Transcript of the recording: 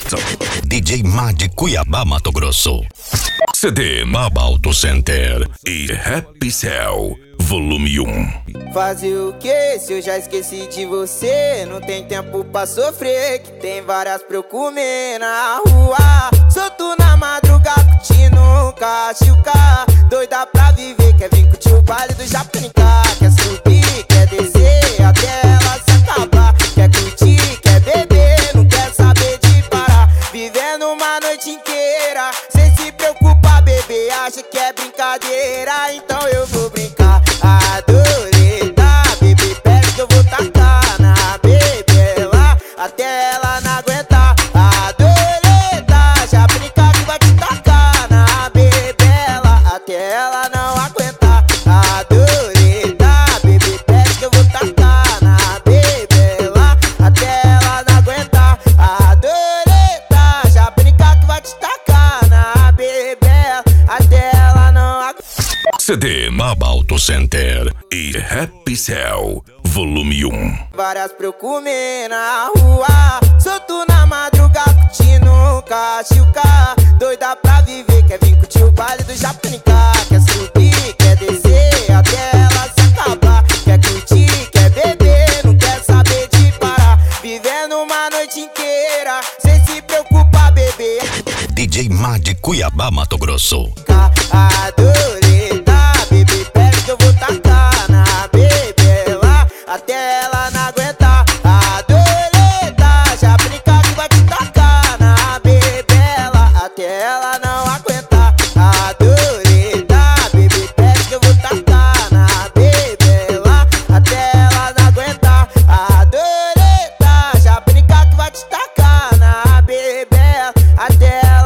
DJ Má de Cuiabá, Mato Grosso. CD Maba Auto Center e Happy Cell, volume 1. Fazer o que se eu já esqueci de você? Não tem tempo pra sofrer, que tem várias pra eu comer na rua. Solto na madrugada, curtindo um cachuca. Doida pra viver, quer vir curtir o baile do Japonica. Quer subir, quer descer, até ela se acabar. Quer curtir, quer beber, não quer saber de parar. Vivendo uma noite inteira, sem se preocupar, bebê. Acha que é brincadeira, então eu vou brincar. Adorei, tá, bebê, pega que eu vou tacar na bebela até ela não aguentar. Adorei, tá, já brinca que vai te tacar na bebela até ela não aguentar. Adorei, tá, bebê, pega que eu vou tacar na bebela até ela não aguentar. Adorei, tá, já brinca que vai te tacar na bebela até ela não aguentar. CD Maba Auto Center e Happy Cell, volume 1. Várias pra eu comer na rua. Solto na madrugada, curtindo um cachuca. Doida pra viver, quer vir curtir o baile do Japonica. Quer subir, quer descer, até ela se acabar. Quer curtir, quer beber, não quer saber de parar. Vivendo uma noite inteira, sem se preocupar, bebê. DJ Má de Cuiabá, Mato Grosso. Adorei, tá, bebê, pega que eu vou tacar na bebela até ela não aguentar. Adorei, tá, já brinca que vai te tacar na bebela até ela não aguentar. Adorei, tá, bebê, pega que eu vou tacar na bebela até ela não aguentar. Adorei, tá, já brinca que vai te tacar na bebela até ela